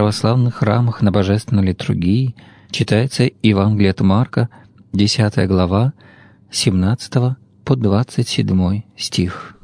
православных храмах на божественной литургии читается Евангелие от Марка, 10 глава, 17 по 27 стих.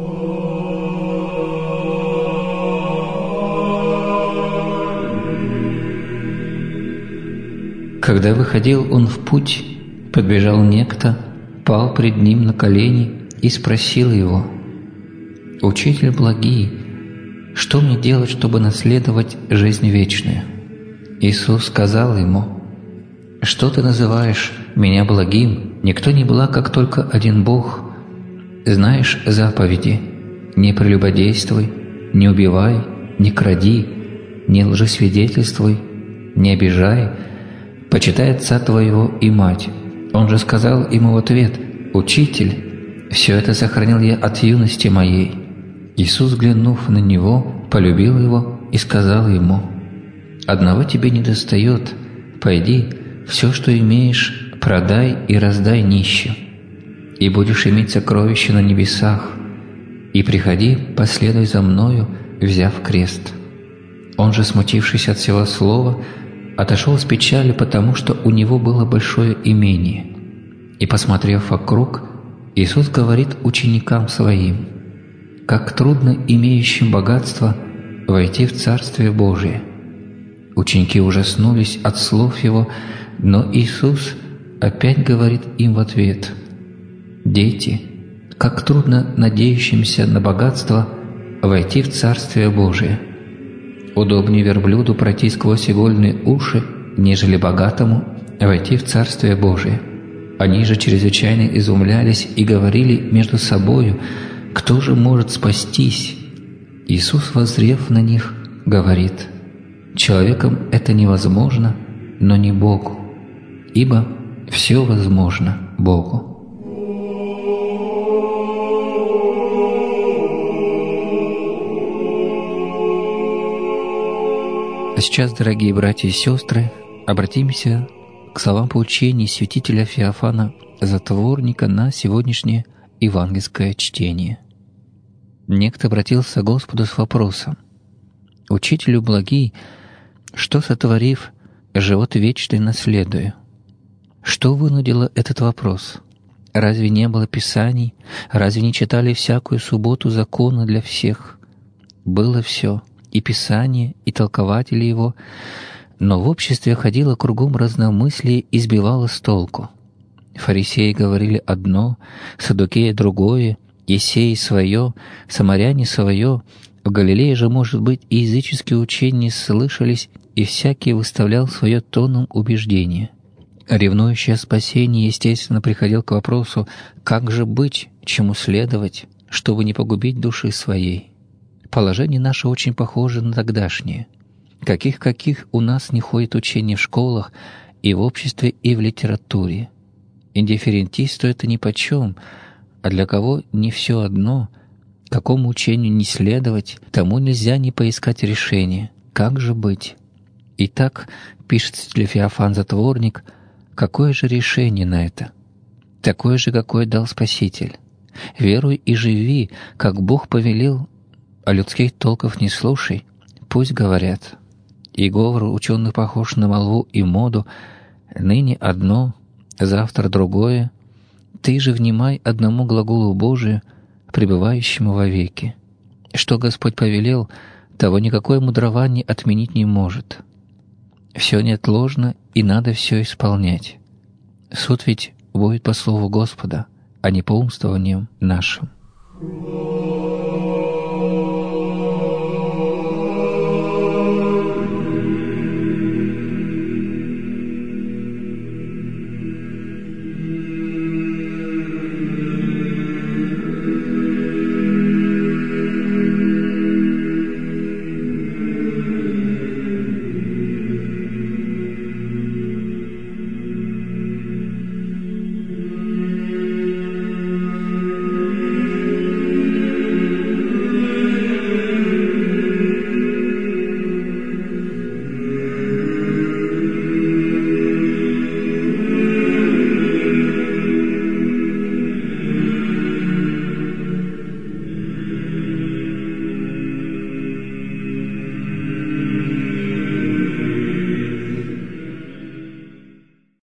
Когда выходил он в путь, подбежал некто, пал пред ним на колени и спросил его: «Учитель благий, что мне делать, чтобы наследовать жизнь вечную?» Иисус сказал ему: «Что ты называешь меня благим? Никто не благ, как только один Бог. Знаешь заповеди: не прелюбодействуй, не убивай, не кради, не лжесвидетельствуй, не обижай, почитай отца твоего и мать». Он же сказал ему в ответ: «Учитель, все это сохранил я от юности моей». Иисус, взглянув на него, полюбил его и сказал ему: «Одного тебе недостает. Пойди, все, что имеешь, продай и раздай нищим, и будешь иметь сокровища на небесах. И приходи, последуй за мною, взяв крест». Он же, смутившись от всего слова, отошел с печалью, потому что у него было большое имение. И, посмотрев вокруг, Иисус говорит ученикам Своим: «Как трудно имеющим богатство войти в Царствие Божие». Ученики ужаснулись от слов Его, но Иисус опять говорит им в ответ: «Дети, как трудно надеющимся на богатство войти в Царствие Божие. Удобнее верблюду пройти сквозь игольные уши, нежели богатому войти в Царствие Божие». Они же чрезвычайно изумлялись и говорили между собою: «Кто же может спастись?» Иисус, воззрев на них, говорит: «Человеком это невозможно, но не Богу, ибо все возможно Богу». А сейчас, дорогие братья и сестры, обратимся к словам поучения святителя Феофана Затворника на сегодняшнее евангельское чтение. Некто обратился к Господу с вопросом: «Учителю благий, что, сотворив, живот вечный наследую?» Что вынудило этот вопрос? Разве не было Писаний? Разве не читали всякую субботу закона для всех? Было все, и Писание, и толкователи его, но в обществе ходило кругом разномыслие и сбивало с толку. Фарисеи говорили одно, саддукеи другое, Есеи свое, самаряне свое. В Галилее же, может быть, и языческие учения слышались, и всякий выставлял свое тоном убеждение. Ревнующий о спасении, естественно, приходил к вопросу: как же быть, чему следовать, чтобы не погубить души своей? Положение наше очень похоже на тогдашнее. Каких у нас не ходит учений в школах, и в обществе, и в литературе. Индифферентисту это нипочем, а для кого не все одно, какому учению не следовать, тому нельзя не поискать решения. Как же быть? Итак, пишет святитель Феофан Затворник, какое же решение на это? Такое же, какое дал Спаситель. Веруй и живи, как Бог повелел, а людских толков не слушай, пусть говорят. И говор ученых похож на молву и моду, ныне одно, завтра другое. Ты же внимай одному глаголу Божию, пребывающему вовеки. Что Господь повелел, того никакое мудрование отменить не может. Все неотложно, и надо все исполнять. Суд ведь будет по слову Господа, а не по умствованиям нашим.